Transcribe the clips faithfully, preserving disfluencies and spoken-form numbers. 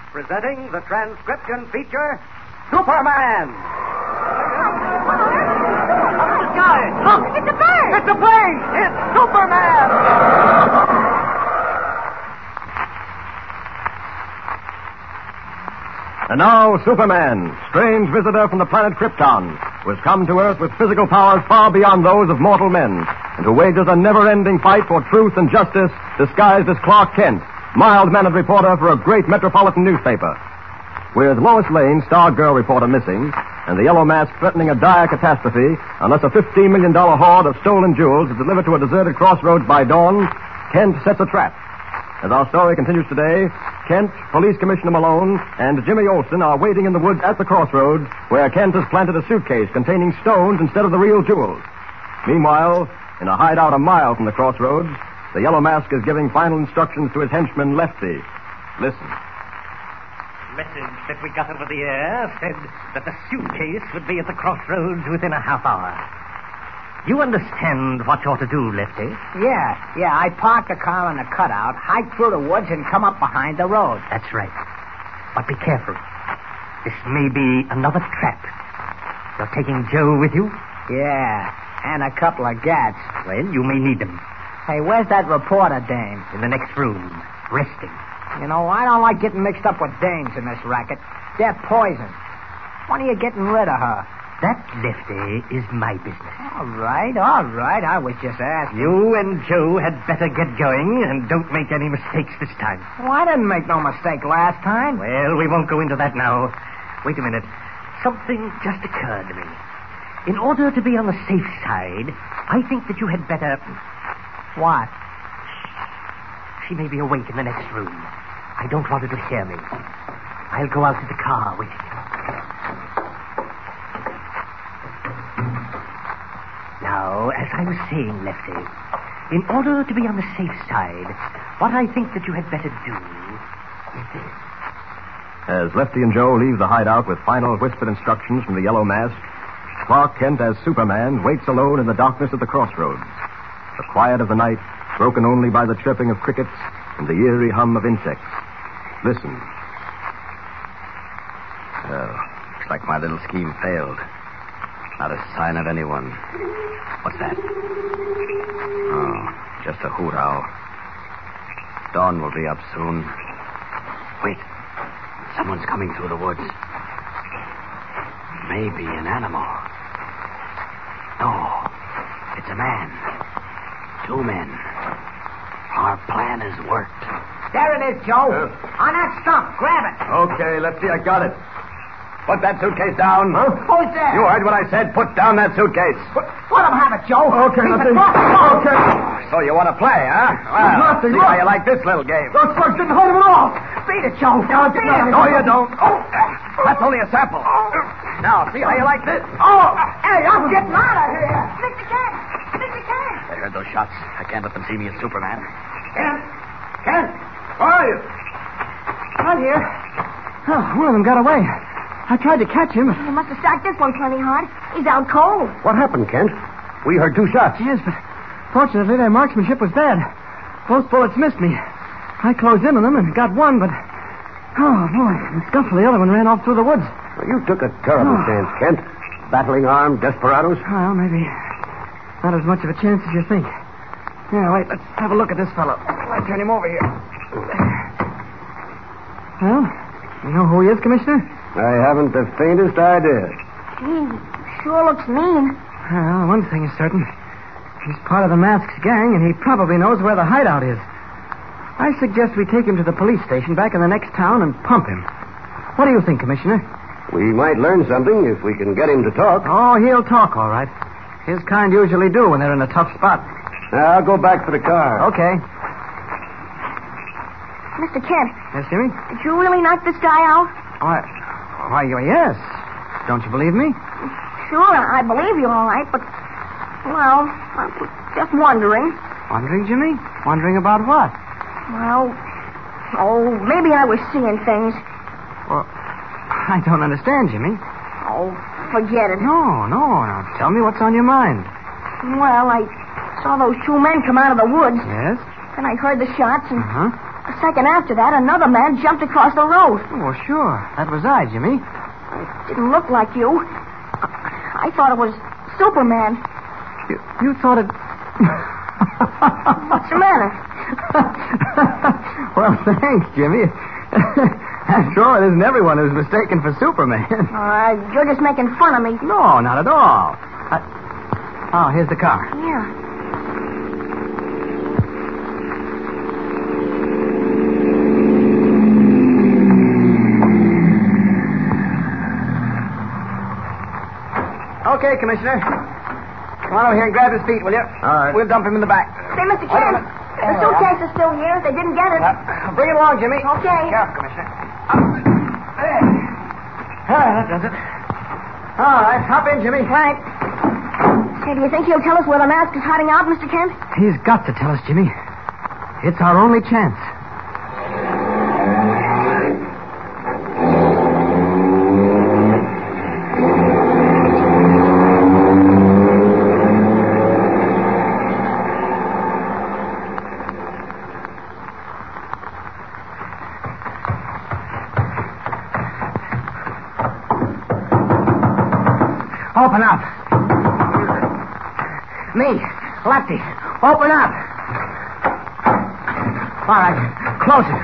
presenting the transcription feature, Superman. The sky. Look, it's a bird. It's a plane. It's Superman. And now, Superman, strange visitor from the planet Krypton, who has come to Earth with physical powers far beyond those of mortal men, and who wages a never-ending fight for truth and justice disguised as Clark Kent, mild-mannered reporter for a great metropolitan newspaper. With Lois Lane, star girl reporter, missing, and the Yellow Mask threatening a dire catastrophe unless a fifteen million dollars hoard of stolen jewels is delivered to a deserted crossroads by dawn, Kent sets a trap. As our story continues today, Kent, Police Commissioner Malone, and Jimmy Olsen are waiting in the woods at the crossroads where Kent has planted a suitcase containing stones instead of the real jewels. Meanwhile, in a hideout a mile from the crossroads, the Yellow Mask is giving final instructions to his henchman, Lefty. Listen. Message that we got over the air said that the suitcase would be at the crossroads within a half hour. You understand what you ought to do, Lefty? Yeah, yeah. I park the car on the cutout, hike through the woods, and come up behind the road. That's right. But be careful. This may be another trap. You're taking Joe with you? Yeah, and a couple of gats. Well, you may need them. Hey, where's that reporter dame? In the next room, resting. You know, I don't like getting mixed up with dames in this racket. They're poison. When are you getting rid of her? That, Lefty, is my business. All right, all right. I was just asking. You and Joe had better get going and don't make any mistakes this time. Well, I didn't make no mistake last time. Well, we won't go into that now. Wait a minute. Something just occurred to me. In order to be on the safe side, I think that you had better... What? She may be awake in the next room. I don't want her to hear me. I'll go out to the car with you. Now, as I was saying, Lefty, in order to be on the safe side, what I think that you had better do is this. As Lefty and Joe leave the hideout with final whispered instructions from the Yellow Mask, Clark Kent as Superman waits alone in the darkness of the crossroads. The quiet of the night, broken only by the chirping of crickets and the eerie hum of insects. Listen. Well, looks like my little scheme failed. Not a sign of anyone. What's that? Oh, just a hoot owl. Dawn will be up soon. Wait. Someone's coming through the woods. Maybe an animal. No, it's a man. Two men. Our plan has worked. There it is, Joe. Uh, On that stump. Grab it. Okay, Lefty, I got it. Put that suitcase down. Huh? Who's there? You heard what I said. Put down that suitcase. What, let him have it, Joe. Okay, Lefty. Okay. So you want to play, huh? Well, see how you like this little game. Those slugs didn't hurt him at all. Beat it, Joe. No, Beat it. No, you don't. Oh, that's only a sample. Now, see how you like this? Oh, hey, I'm getting out of here. Mister Kent. Mister Kent. I heard those shots. I can't let them see me as Superman. Kent. Kent. Where are you? I'm here. Oh, one of them got away. I tried to catch him. You must have struck this one plenty hard. He's out cold. What happened, Kent? We heard two shots. Yes, but fortunately their marksmanship was bad. Both bullets missed me. I closed in on them and got one, but... Oh, boy, the scuffle, the other one ran off through the woods. Well, you took a terrible Oh. chance, Kent. Battling armed desperados. Well, maybe not as much of a chance as you think. Yeah, wait, let's have a look at this fellow. I'll turn him over here. Well, you know who he is, Commissioner? I haven't the faintest idea. Gee, sure looks mean. Well, one thing is certain. He's part of the Mask's gang, and he probably knows where the hideout is. I suggest we take him to the police station back in the next town and pump him. What do you think, Commissioner? We might learn something if we can get him to talk. Oh, he'll talk, all right. His kind usually do when they're in a tough spot. I'll go back for the car. Okay. Mister Kent, Yes, Jimmy? did you really knock this guy out? Why, why, yes. Don't you believe me? Sure, I believe you all right, but... Well, I was just wondering. Wondering, Jimmy? Wondering about what? Well, oh, maybe I was seeing things. Well, I don't understand, Jimmy. Oh, forget it. No, no, no. Tell me what's on your mind. Well, I saw those two men come out of the woods, Yes? and I heard the shots, and Uh-huh. A second after that, another man jumped across the road. Oh, sure. That was I, Jimmy. It didn't look like you. I thought it was Superman. You, you thought it... What's the matter? Well, thanks, Jimmy. After all, it isn't everyone who's mistaken for Superman. Uh, you're just making fun of me. No, not at all. Uh, oh, here's the car. Yeah. Okay, Commissioner. Come on over here and grab his feet, will you? All right. We'll dump him in the back. Say, Mister Kent, the suitcase is still here. They didn't get it. Uh, bring it along, Jimmy. Okay. Careful, Commissioner. There. Ah, that does it. All right, hop in, Jimmy. Right. Say, do you think he'll tell us where the mask is hiding out, Mister Kent? He's got to tell us, Jimmy. It's our only chance. Open up. Me, Lefty, open up. All right, close it.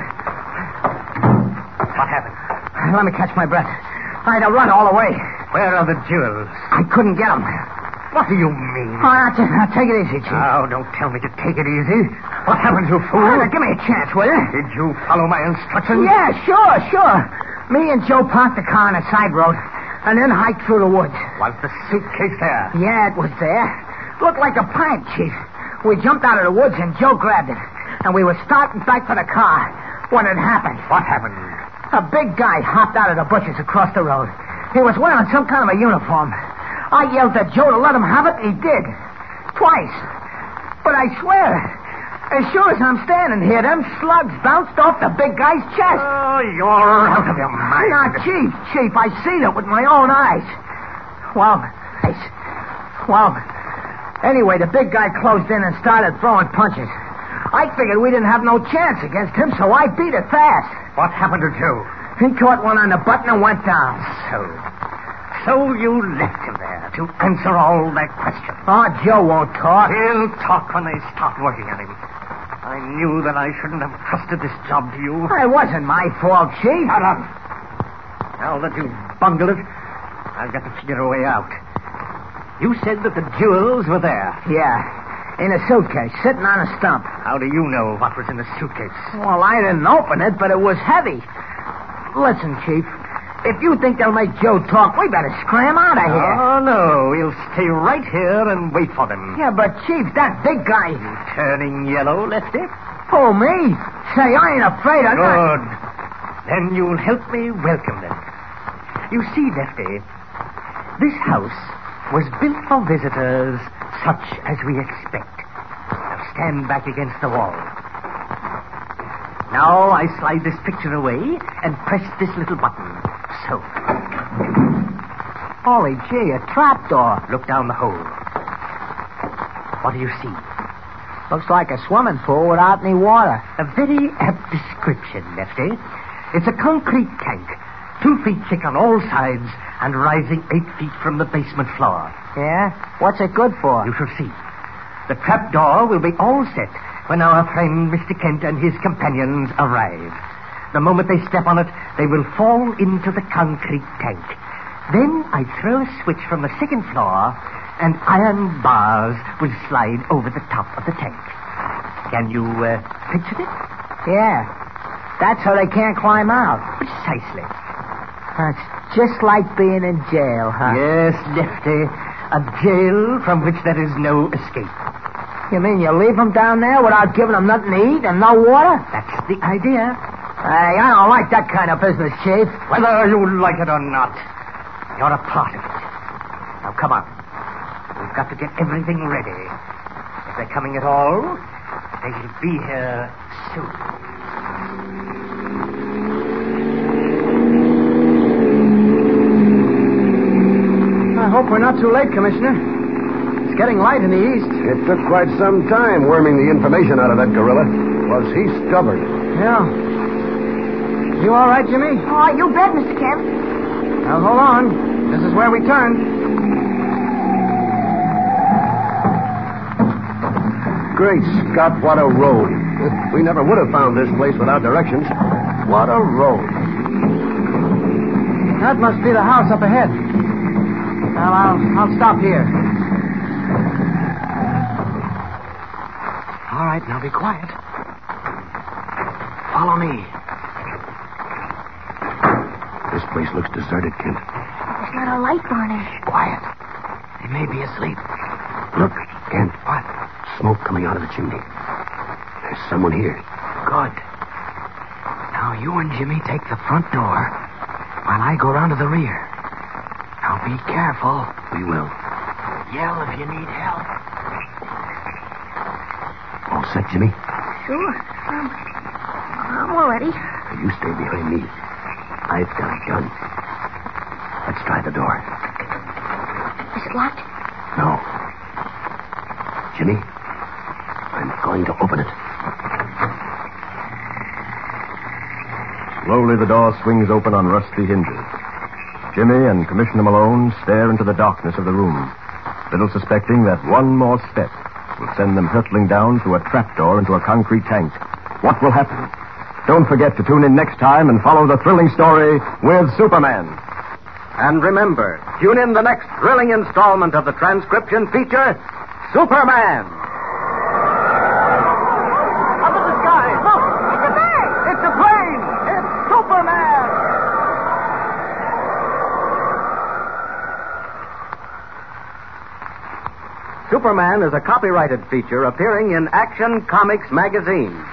What happened? Let me catch my breath. I had to run all the way. Where are the jewels? I couldn't get them. What do you mean? All right, now take it easy, Chief. Now, don't tell me to take it easy. What happened, you fool? Now, give me a chance, will you? Did you follow my instructions? Yeah, sure, sure. Me and Joe parked the car on a side road and then hiked through the woods. Was the suitcase there? Yeah, it was there. Looked like a pipe, Chief. We jumped out of the woods and Joe grabbed it. And we were starting back for the car when it happened. What happened? A big guy hopped out of the bushes across the road. He was wearing some kind of a uniform. I yelled at Joe to let him have it, and he did. Twice. But I swear, as sure as I'm standing here, them slugs bounced off the big guy's chest. Oh, you're out of your mind. Now, Chief, Chief, I seen it with my own eyes. Well, I, well, anyway, the big guy closed in and started throwing punches. I figured we didn't have no chance against him, so I beat it fast. What happened to Joe? He caught one on the button and went down. So, so you left him there to answer all their questions. Oh, Joe won't talk. He'll talk when they start working on him. I knew that I shouldn't have trusted this job to you. It wasn't my fault, Chief. Shut up. Now that you've bungled it, I've got to figure a way out. You said that the jewels were there. Yeah, in a suitcase, sitting on a stump. How do you know what was in the suitcase? Well, I didn't open it, but it was heavy. Listen, Chief, if you think they'll make Joe talk, we better scram out of here. Oh, no. We'll stay right here and wait for them. Yeah, but, Chief, that big guy... You turning yellow, Lefty? Oh, me? Say, I ain't afraid of nothing. Good. Then you'll help me welcome them. You see, Lefty, this house was built for visitors such as we expect. Now stand back against the wall. Now I slide this picture away and press this little button. So. Holy gee, a trapdoor. Look down the hole. What do you see? Looks like a swimming pool without any water. A very apt description, Lefty. It's a concrete tank, two feet thick on all sides and rising eight feet from the basement floor. Yeah? What's it good for? You shall see. The trapdoor will be all set when our friend Mister Kent and his companions arrive. The moment they step on it, they will fall into the concrete tank. Then I throw a switch from the second floor, and iron bars will slide over the top of the tank. Can you uh, picture it? Yeah. That's so they can't climb out. Precisely. That's just like being in jail, huh? Yes, Lefty. A jail from which there is no escape. You mean you leave them down there without giving them nothing to eat and no water? That's the idea. Hey, I don't like that kind of business, Chief. Whether you like it or not, you're a part of it. Now, come on. We've got to get everything ready. If they're coming at all, they'll be here soon. I hope we're not too late, Commissioner. It's getting light in the east. It took quite some time worming the information out of that gorilla. Was he stubborn? Yeah. You all right, Jimmy? Oh, you bet, Mister Kent. Now, hold on. This is where we turn. Great Scott, what a road. We never would have found this place without directions. What a road. That must be the house up ahead. Well, I'll, I'll stop here. All right, now be quiet. Follow me. This place looks deserted, Kent. There's not a light burning. Quiet. They may be asleep. Look, Kent. What? Smoke coming out of the chimney. There's someone here. Good. Now you and Jimmy take the front door while I go round to the rear. Now be careful. We will. Yell if you need help. All set, Jimmy? Sure. Um, I'm all ready. You stay behind me. I've got a gun. Let's try the door. Is it locked? No. Jimmy, I'm going to open it. Slowly the door swings open on rusty hinges. Jimmy and Commissioner Malone stare into the darkness of the room, little suspecting that one more step will send them hurtling down through a trapdoor into a concrete tank. What will happen? Don't forget to tune in next time and follow the thrilling story with Superman. And remember, tune in the next thrilling installment of the transcription feature, Superman. Up in the sky, look! It's a bird! It's a plane! It's Superman! Superman is a copyrighted feature appearing in Action Comics magazine.